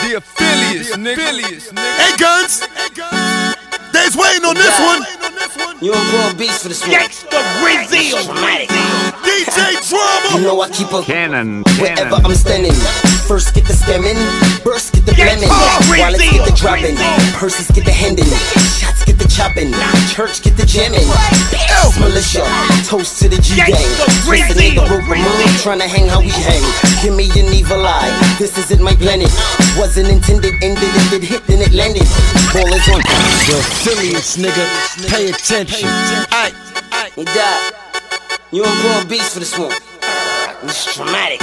The affiliates, nigga. Hey, Guns. They's waiting on this one. You on Broad Beats for the smoke. Gangsta Brazil. DJ Drama. You know I keep a Cannon. wherever I'm standing. First get the stemming, burst get the blemmin', wallets get the dropping, purses get the handing, shots get the chopping, church get the jamming. It's militia, toast to the G-gang. Twist a nigga rope a move, tryna hang how we hang. Give me an evil eye, this isn't my planet. Wasn't intended, ended, it hit, then it landed. Ball is on. The affiliates, nigga, pay attention. Aight. He died. You on Broad Beats for the smoke. It's dramatic.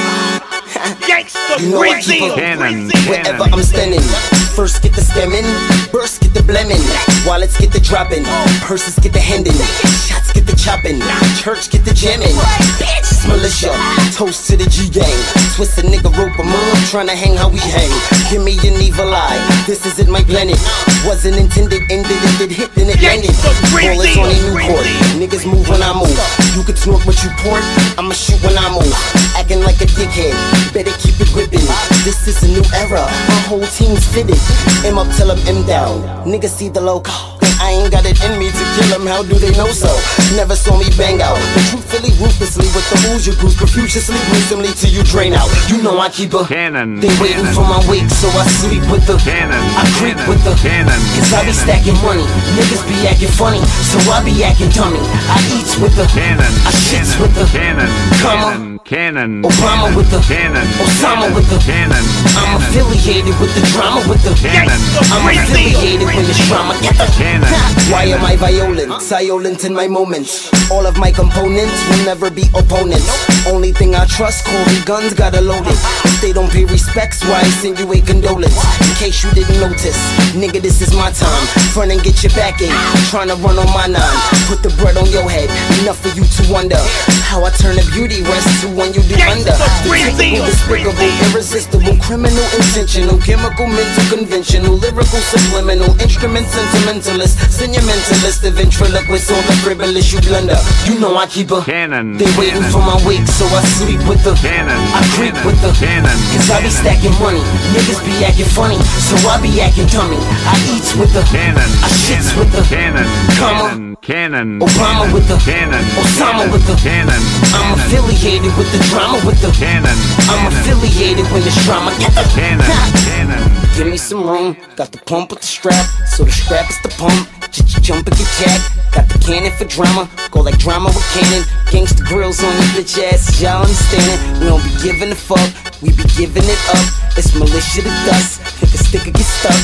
Gangsta You know I keep Brazil. a Cannon. wherever I'm standing. First get the stemming, burst get the blemmin', wallets get the dropping, purses get the handing, shots get the chopping, church get the jamming. It's militia, toast to the G-gang. Twist a nigga rope a move, tryna hang how we hang. Give me an evil eye, this isn't my planet. Wasn't intended, ended, it hit, then it landed. Ball is on a new court, niggas move when I move. You can snort what you port, I'ma shoot when I move. Acting like a dickhead, better keep it gripping. This is a new era, my whole team's fitted. M up till I'm M down, niggas see the logo. I ain't got it in me to kill them, how do they know so? Never saw me bang out, but truthfully, ruthlessly, with the moves you bruise, profusely, gruesomely till you drain out. You know I keep a Cannon. they waiting for my wake, so I sleep with the Cannon. I creep with the Cannon. cause I be stacking money, niggas be acting funny, so I be acting dummy. I eats with the Cannon. I shits with the Cannon. Comma. Cannon. Obama with the Cannon. Osama with the Cannon. I'm affiliated with the drama with the Cannon. I'm affiliated with this drama. Get the Cannon. Why am I violent? Silent in my moments. All of my components will never be opponents. Only thing I trust, Corey Guns gotta load it. If they don't pay respects, why I send you a condolence? In case you didn't notice, nigga, this is my time. Front and get your back in. Tryna run on my nine. Put the bread on your head. Enough for you to wonder how I turn a beauty rest to one you do under. Typical, despicable, irresistible, criminal, intentional, chemical, mental, conventional, lyrical, subliminal, instrument, sentimentalist, sentimentalist, the ventriloquist, all the frivolous you blunder. You know I keep a Cannon. they waiting for my wake, so I sleep with the Cannon. I creep with the Cannon. cause I be stacking money, niggas be acting funny, so I be acting dummy. I eats with the Cannon. I shits with the Cannon. Comma. Cannon. Obama with the Cannon. Osama with the Cannon. I'm affiliated with the drama with the Cannon. I'm affiliated with this drama. Get the Cannon. Cannon. Give me some room, got the pump with the strap, so the strap is the pump. Jump and get jacked, got the cannon for drama, go like drama with cannon. Gangsta grills on your bitch ass, y'all understand it. We don't be giving a fuck, we be giving it up. It's militia to dust, if a sticker gets stuck.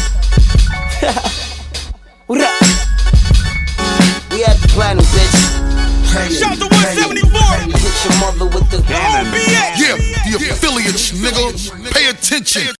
What up? We at the platinum, bitch. Shout to 174. Hit your mother with the Cannon. Yeah, the affiliates, nigga. Pay attention.